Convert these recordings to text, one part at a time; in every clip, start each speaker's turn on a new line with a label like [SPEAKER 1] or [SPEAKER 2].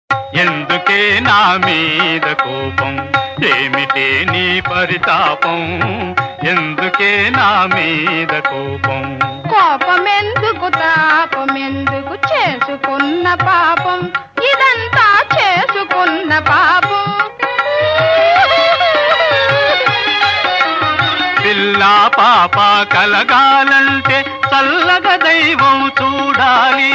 [SPEAKER 1] ఎందుకే నా మీద కోపం, ఏమిటే నీ పరితాపం? ఎందుకే నా మీద కోపం?
[SPEAKER 2] కోపమెందుకు తాపమెందుకు, చేసుకున్న పాపం ఇదంతా చేసుకున్న పాపం.
[SPEAKER 1] పిల్ల పాప కలగాలంటే చల్లగా దైవం చూడాలి.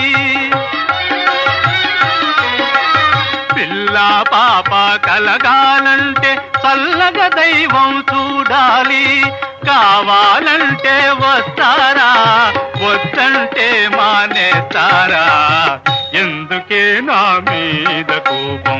[SPEAKER 1] పిల్ల పాప కలగాలంటే చల్లగా దైవం చూడాలి. కావాలంటే వస్తారా, వద్దంటే మానేస్తారా? ఎందుకే నా మీద కోపం?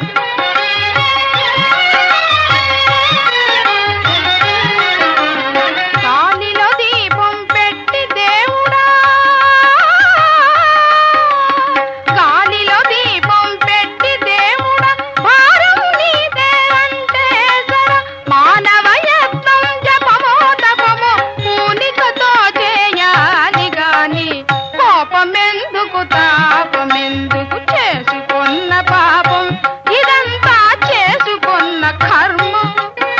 [SPEAKER 2] తాపమెందుకు, చేసుకున్న పాపం ఇదంతా చేసుకున్న కర్మం.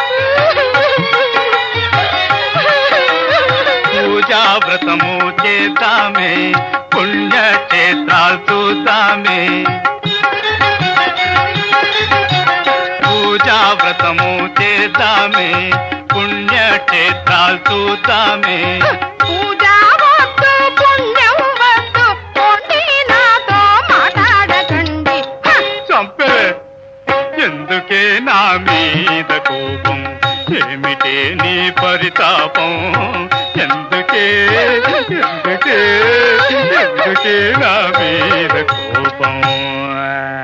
[SPEAKER 1] పూజా వ్రతము చేద్దామే, పుణ్యక్షేత్రాలు చూద్దామే. పూజా వ్రతము చేద్దామే, పుణ్యక్షేత్రాలు చూద్దామే.
[SPEAKER 2] పూజా వద్దు, పుణ్యం వద్దు, పోటీ నాతో మాట్లాడకండి.
[SPEAKER 1] చంపే, ఎందుకే నా మీద కోపం, ఏమిటే నీ పరితాపం? ఎందుకే ఎందుకే ఎందుకే నా మీద కోపం?